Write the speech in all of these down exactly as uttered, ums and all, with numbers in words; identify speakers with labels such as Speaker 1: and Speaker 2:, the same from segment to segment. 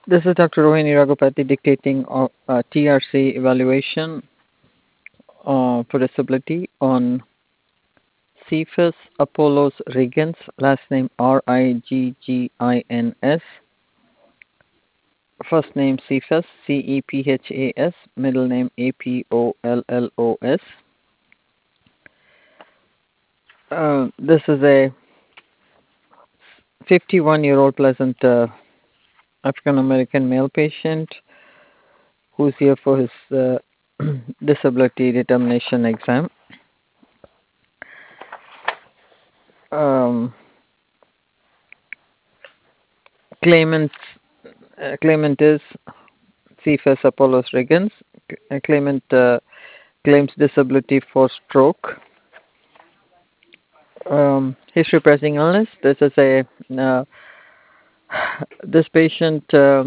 Speaker 1: This is Doctor Rohini Raghupati dictating uh, uh, T R C evaluation uh, for disability on Cephas Apollos Riggins, last name R I G G I N S, first name Cephas, C E P H A S, middle name A P O L L O S. Uh, this is a fifty-one-year-old pleasant uh, African American male patient who's here for his uh, disability determination exam. Um, claimant uh, claimant is Cephas Apollos Riggins. C- claimant uh, claims disability for stroke. Um, history pressing illness. This is a uh, this patient uh,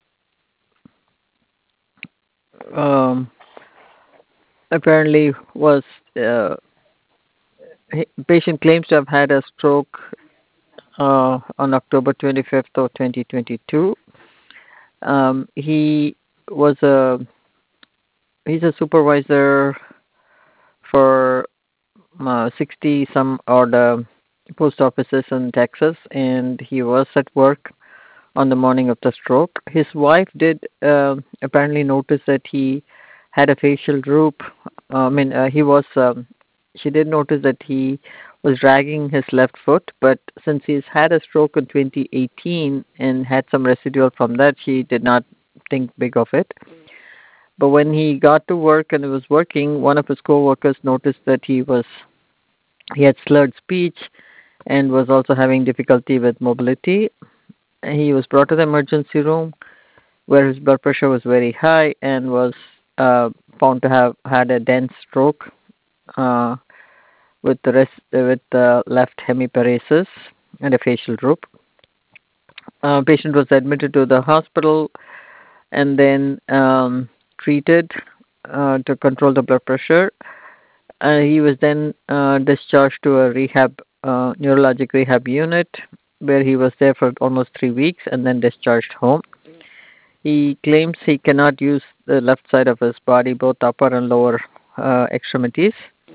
Speaker 1: um, apparently was uh, patient claims to have had a stroke uh, on October twenty-fifth of twenty twenty-two. Um, he was a he's a supervisor for uh, sixty some odd uh, post offices in Texas, and he was at work on the morning of the stroke. His wife did uh, apparently notice that he had a facial droop. Uh, I mean, uh, he was. Um, she did notice that he was dragging his left foot, but since he's had a stroke in twenty eighteen and had some residual from that, she did not think big of it. But when he got to work and he was working, one of his coworkers noticed that he was he had slurred speech and was also having difficulty with mobility. He was brought to the emergency room where his blood pressure was very high and was uh, found to have had a dense stroke uh, with the rest with the left hemiparesis and a facial droop. Uh, patient was admitted to the hospital and then um, treated uh, to control the blood pressure. Uh, he was then uh, discharged to a rehab, uh, neurologic rehab unit, where he was there for almost three weeks and then discharged home. He claims he cannot use the left side of his body, both upper and lower uh, extremities.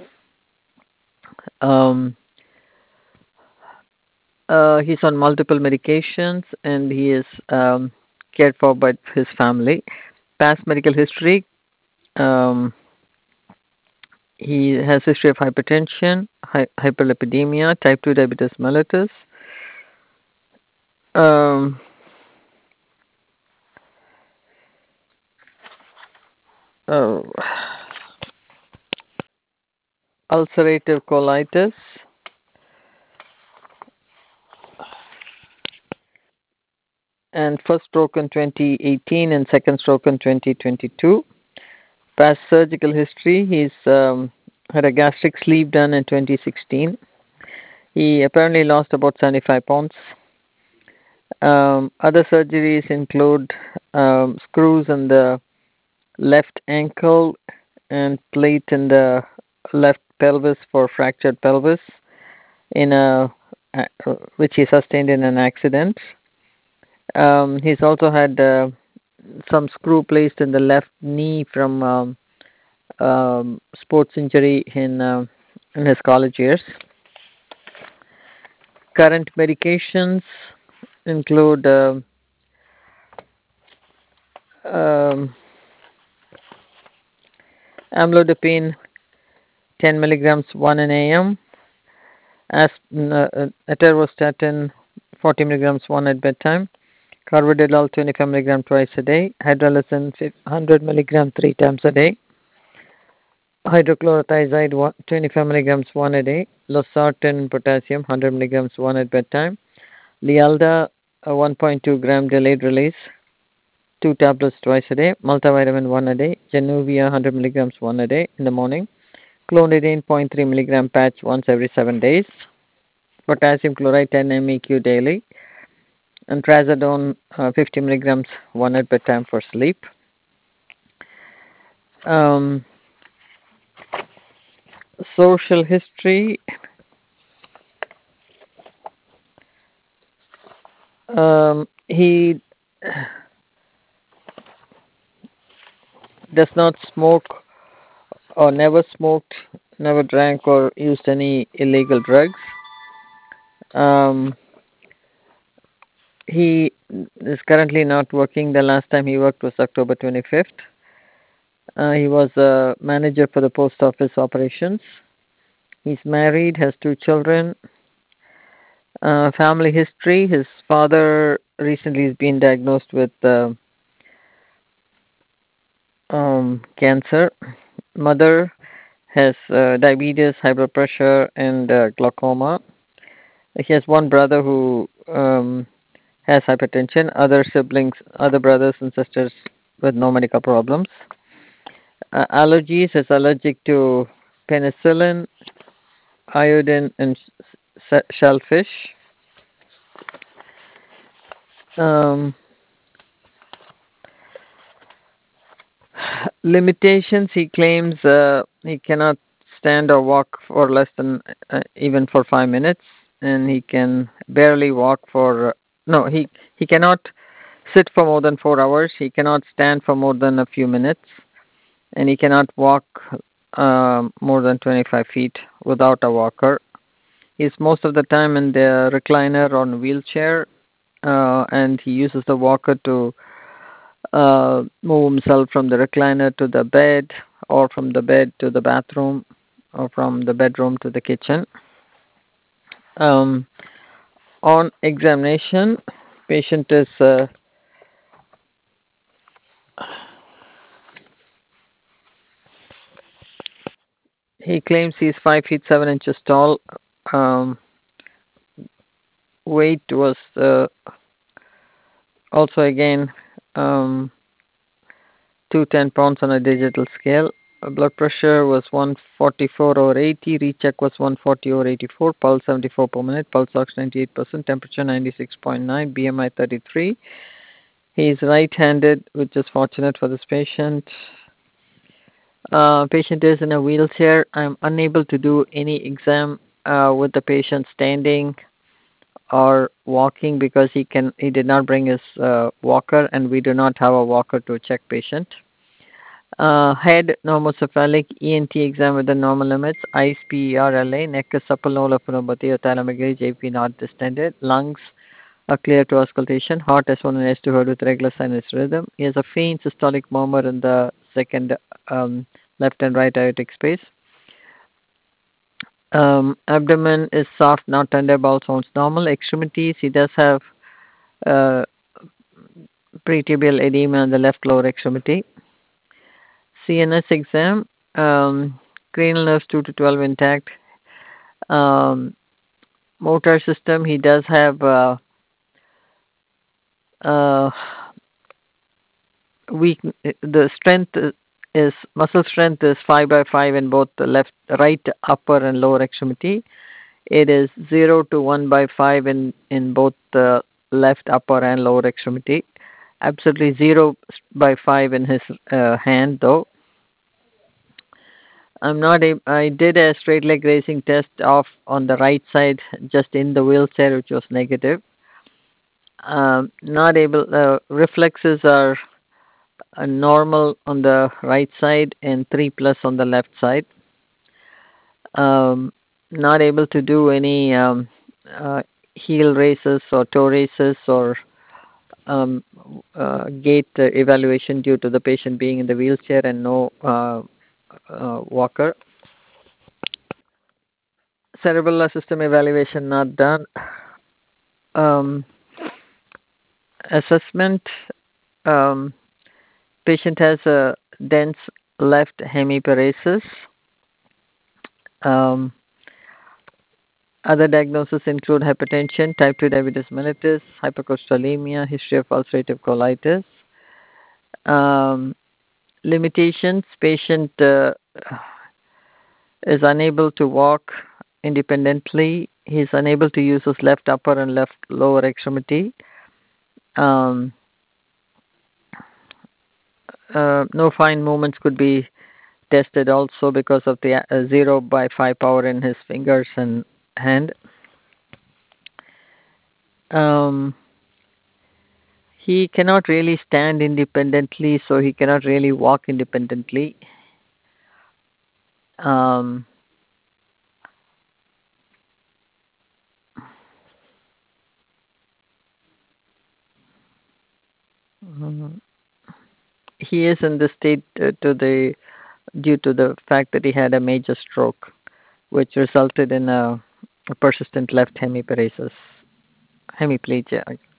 Speaker 1: Um, uh, he's on multiple medications and he is um, cared for by his family. Past medical history. Um, he has history of hypertension, hy- hyperlipidemia, type two diabetes mellitus. Um, oh, ulcerative colitis, and first stroke in twenty eighteen and second stroke in twenty twenty-two. Past surgical history, he's um, had a gastric sleeve done in twenty sixteen. He apparently lost about seventy-five pounds. Um, other surgeries include um, screws in the left ankle and plate in the left pelvis for fractured pelvis in a uh, which he sustained in an accident. Um, he's also had uh, some screw placed in the left knee from um, um, sports injury in uh, in his college years. Current medications include uh, um, amlodipine ten milligrams one in A M, as, uh, uh, atorvastatin forty milligrams one at bedtime, carvedilol twenty-five milligrams twice a day, hydralazine one hundred milligrams three times a day, hydrochlorothiazide twenty-five milligrams one a day, losartan potassium one hundred milligrams one at bedtime, Lialda uh, one point two gram delayed release two tablets twice a day, multivitamin one a day, Januvia one hundred milligrams one a day in the morning, clonidine zero point three milligram patch once every seven days, potassium chloride ten milligrams daily, and trazodone uh, fifty milligrams one at bedtime for sleep. Um, social history. Um, he does not smoke or never smoked, never drank or used any illegal drugs. Um, he is currently not working. The last time he worked was October twenty-fifth. Uh, he was a manager for the post office operations. He's married, has two children. Uh, family history: his father recently has been diagnosed with uh, um, cancer. Mother has uh, diabetes, high blood pressure, and uh, glaucoma. He has one brother who um, has hypertension. Other siblings, other brothers and sisters with no medical problems. Uh, allergies: is allergic to penicillin, iodine, and sh- shellfish. Um, Limitations: he claims uh, he cannot stand or walk for less than uh, even for five minutes, and he can barely walk for uh, no he he cannot sit for more than four hours. He cannot stand for more than a few minutes, and he cannot walk um, more than twenty-five feet without a walker. He's most of the time in the recliner or in wheelchair, uh, and he uses the walker to uh, move himself from the recliner to the bed, or from the bed to the bathroom, or from the bedroom to the kitchen. Um, on examination, patient is uh, he claims he's five feet seven inches tall. Um, weight was uh, also again um, two hundred ten pounds on a digital scale. Uh, Blood pressure was one forty-four over eighty. Recheck was one forty over eighty-four. Pulse seventy-four per minute. Pulse ox ninety-eight percent. Temperature ninety-six point nine. B M I thirty-three. He is right-handed, which is fortunate for this patient. Uh, patient is in a wheelchair. I'm unable to do any exam uh, with the patient standing or walking because he can he did not bring his uh, walker, and we do not have a walker to check patient. Uh, head normocephalic, E N T exam with the normal limits, eyes P E R L A, neck is supple, no lymphopathy or thalamic J P not distended, lungs are clear to auscultation, heart S one and S two heard with regular sinus rhythm. He has a faint systolic murmur in the second um, left and right aortic space. Um, abdomen is soft, not tender, bowel sounds normal. Extremities, he does have uh, pretibial edema on the left lower extremity. C N S exam, um, cranial nerves two to twelve intact. Um, motor system, he does have uh, uh, weak. The strength is muscle strength is five by five in both the left, right, upper and lower extremity. It is zero to one by five in in both the left, upper and lower extremity. Absolutely zero by five in his uh, hand though. I'm not a, I did a straight leg raising test off on the right side, just in the wheelchair, which was negative. Um, not able. Uh, reflexes are uh, normal on the right side and three plus on the left side. Um, not able to do any um, uh, heel races or toe races or um, uh, gait uh, evaluation due to the patient being in the wheelchair and no uh, uh, walker. Cerebral system evaluation not done. Um, assessment: um, patient has a dense left hemiparesis. Um, other diagnoses include hypertension, type two diabetes mellitus, hypercholesterolemia, history of ulcerative colitis. Um, limitations: patient uh, is unable to walk independently. He is unable to use his left upper and left lower extremity. Um, uh, no fine movements could be tested also because of the uh, zero by five power in his fingers and hand. Um, He cannot really stand independently, so he cannot really walk independently. Um, mm, he is in the state uh, to the due to the fact that he had a major stroke, which resulted in a, a persistent left hemiparesis, hemiplegia.